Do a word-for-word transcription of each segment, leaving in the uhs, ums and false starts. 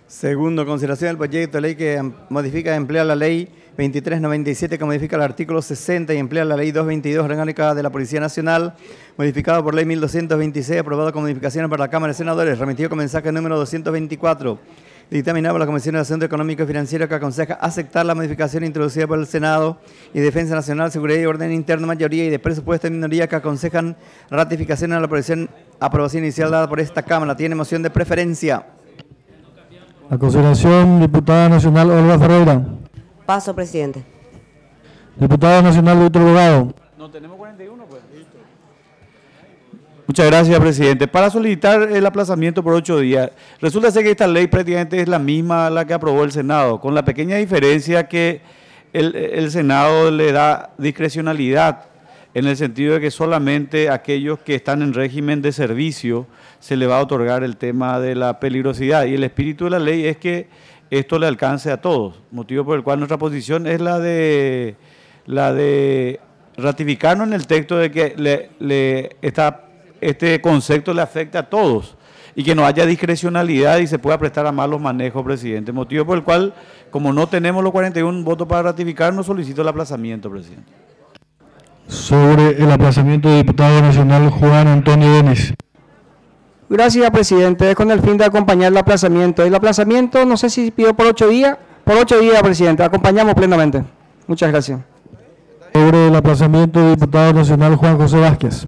Segundo, consideración del proyecto de ley que modifica y emplea la ley veintitrés noventa y siete, que modifica el artículo sesenta y emplea la ley doscientos veintidós orgánica de la Policía Nacional, modificado por ley mil doscientos veintiséis, aprobado con modificaciones por la Cámara de Senadores, remitido con mensaje número doscientos veinticuatro, dictaminado por la Comisión de Asuntos Económicos y Financieros, que aconseja aceptar la modificación introducida por el Senado y Defensa Nacional, Seguridad y Orden Interno, mayoría, y de presupuesto de minoría, que aconsejan ratificación a la aprobación, aprobación inicial dada por esta Cámara. Tiene moción de preferencia. A consideración, diputada nacional Olga Ferreira. Paso, presidente. Diputado nacional Víctor Bogado. No, tenemos cuarenta y uno, pues. Listo. Muchas gracias, presidente. Para solicitar el aplazamiento por ocho días, resulta ser que esta ley prácticamente es la misma a la que aprobó el Senado, con la pequeña diferencia que el, el Senado le da discrecionalidad, en el sentido de que solamente aquellos que están en régimen de servicio se le va a otorgar el tema de la peligrosidad, y el espíritu de la ley es que esto le alcance a todos, motivo por el cual nuestra posición es la de, la de ratificarnos en el texto de que le, le está, este concepto le afecta a todos y que no haya discrecionalidad y se pueda prestar a malos manejos, presidente, motivo por el cual, como no tenemos los cuarenta y uno votos para ratificarnos, solicito el aplazamiento, presidente. Sobre el aplazamiento del diputado nacional Juan Antonio Denis. Gracias, presidente. Es con el fin de acompañar el aplazamiento. El aplazamiento, no sé si pidió por ocho días. Por ocho días, presidente. Acompañamos plenamente. Muchas gracias. Sobre el aplazamiento del diputado nacional Juan José Vázquez.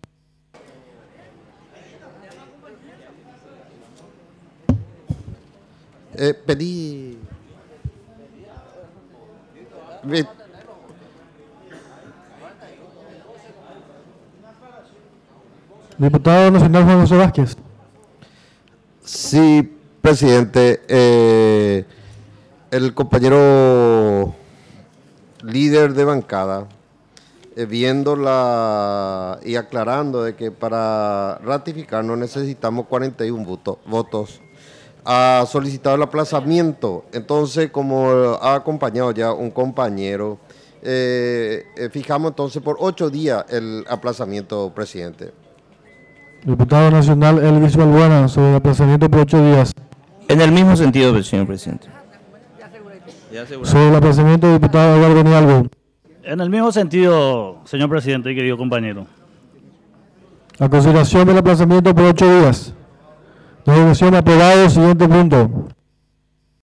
Eh, pedí... Diputado nacional Juan José Vázquez. Sí, presidente. Eh, el compañero líder de bancada, eh, viendo la y aclarando de que para ratificarnos necesitamos cuarenta y uno voto, votos, ha solicitado el aplazamiento. Entonces, como ha acompañado ya un compañero, eh, eh, fijamos entonces por ocho días el aplazamiento, presidente. Diputado nacional Elvis Balbuena, sobre el aplazamiento por ocho días. En el mismo sentido, señor presidente. Sobre el aplazamiento del diputado Eduardo Nialgo. En el mismo sentido, señor presidente y querido compañero. A consideración del aplazamiento por ocho días. Resolución aprobado. Siguiente punto.